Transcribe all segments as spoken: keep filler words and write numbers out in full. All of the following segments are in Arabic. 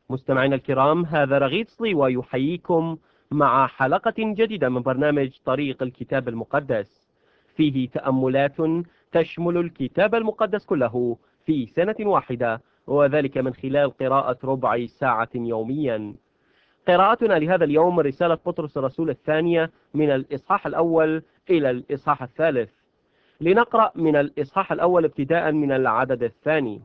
مستمعينا الكرام، هذا رغيد صليوة يحييكم مع حلقة جديدة من برنامج طريق الكتاب المقدس، فيه تأملات تشمل الكتاب المقدس كله في سنة واحدة، وذلك من خلال قراءة ربع ساعة يوميا. قراءتنا لهذا اليوم رسالة بطرس الرسول الثانية من الإصحاح الأول إلى الإصحاح الثالث. لنقرأ من الإصحاح الأول ابتداء من العدد الثاني.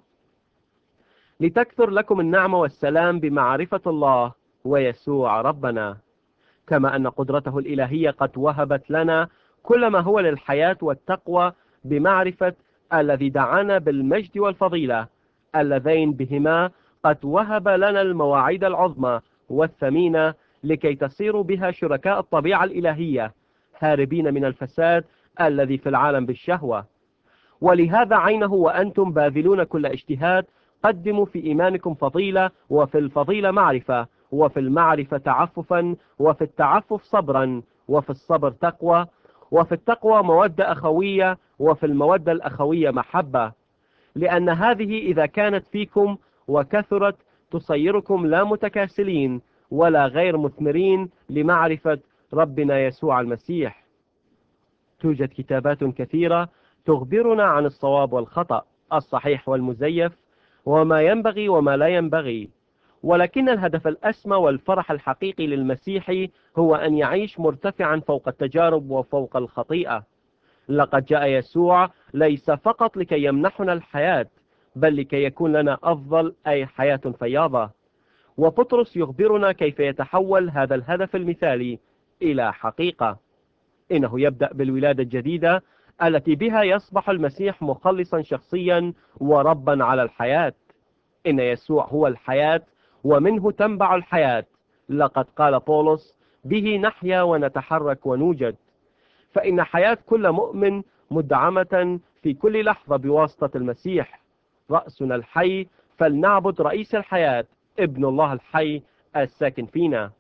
لتكثر لكم النعمة والسلام بمعرفة الله ويسوع ربنا، كما أن قدرته الإلهية قد وهبت لنا كل ما هو للحياة والتقوى بمعرفة الذي دعانا بالمجد والفضيلة، اللذين بهما قد وهب لنا المواعيد العظمى والثمينة، لكي تصيروا بها شركاء الطبيعة الإلهية، هاربين من الفساد الذي في العالم بالشهوة. ولهذا عينه وأنتم باذلون كل اجتهاد، قدموا في إيمانكم فضيلة، وفي الفضيلة معرفة، وفي المعرفة تعففا، وفي التعفف صبرا، وفي الصبر تقوى، وفي التقوى مودة أخوية، وفي المودة الأخوية محبة. لأن هذه إذا كانت فيكم وكثرت تصيركم لا متكاسلين ولا غير مثمرين لمعرفة ربنا يسوع المسيح. توجد كتابات كثيرة تخبرنا عن الصواب والخطأ، الصحيح والمزيف، وما ينبغي وما لا ينبغي، ولكن الهدف الأسمى والفرح الحقيقي للمسيحي هو أن يعيش مرتفعا فوق التجارب وفوق الخطيئة. لقد جاء يسوع ليس فقط لكي يمنحنا الحياة، بل لكي يكون لنا أفضل، أي حياة فياضة. وبطرس يخبرنا كيف يتحول هذا الهدف المثالي إلى حقيقة. إنه يبدأ بالولادة الجديدة التي بها يصبح المسيح مخلصا شخصيا وربا على الحياة. إن يسوع هو الحياة ومنه تنبع الحياة. لقد قال بولس: به نحيا ونتحرك ونوجد. فإن حياة كل مؤمن مدعمة في كل لحظة بواسطة المسيح رأسنا الحي، فلنعبد رئيس الحياة، ابن الله الحي الساكن فينا.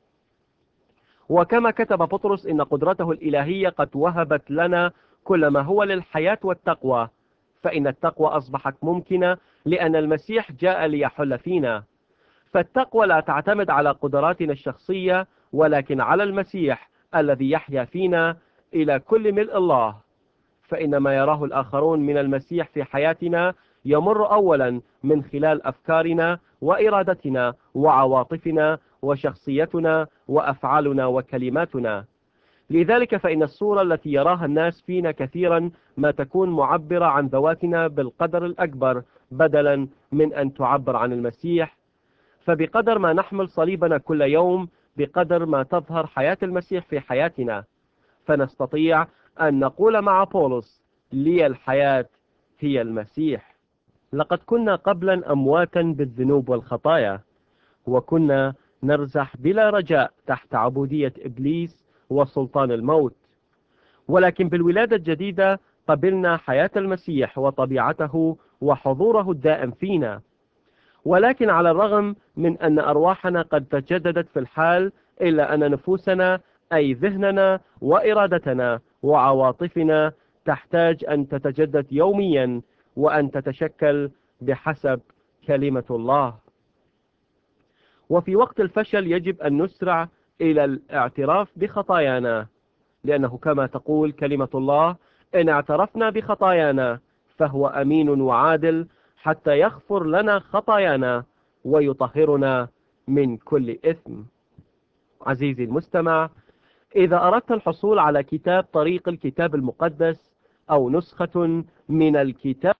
وكما كتب بطرس إن قدرته الإلهية قد وهبت لنا كل ما هو للحياة والتقوى، فإن التقوى أصبحت ممكنة لأن المسيح جاء ليحل فينا. فالتقوى لا تعتمد على قدراتنا الشخصية، ولكن على المسيح الذي يحيا فينا إلى كل ملء الله. فإن ما يراه الآخرون من المسيح في حياتنا يمر أولا من خلال أفكارنا وإرادتنا وعواطفنا وشخصيتنا وأفعالنا وكلماتنا. لذلك فإن الصورة التي يراها الناس فينا كثيرا ما تكون معبرة عن ذواتنا بالقدر الأكبر، بدلا من أن تعبر عن المسيح. فبقدر ما نحمل صليبنا كل يوم، بقدر ما تظهر حياة المسيح في حياتنا، فنستطيع أن نقول مع بولس: لي الحياة هي المسيح. لقد كنا قبلا أمواتا بالذنوب والخطايا، وكنا نرزح بلا رجاء تحت عبودية إبليس وسلطان الموت. ولكن بالولادة الجديدة قبلنا حياة المسيح وطبيعته وحضوره الدائم فينا. ولكن على الرغم من أن أرواحنا قد تجددت في الحال، إلا أن نفوسنا، أي ذهننا وإرادتنا وعواطفنا، تحتاج أن تتجدد يوميا وأن تتشكل بحسب كلمة الله. وفي وقت الفشل يجب أن نسرع إلى الاعتراف بخطايانا، لأنه كما تقول كلمة الله: إن اعترفنا بخطايانا فهو أمين وعادل حتى يغفر لنا خطايانا ويطهرنا من كل إثم. عزيزي المستمع، إذا أردت الحصول على كتاب طريق الكتاب المقدس أو نسخة من الكتاب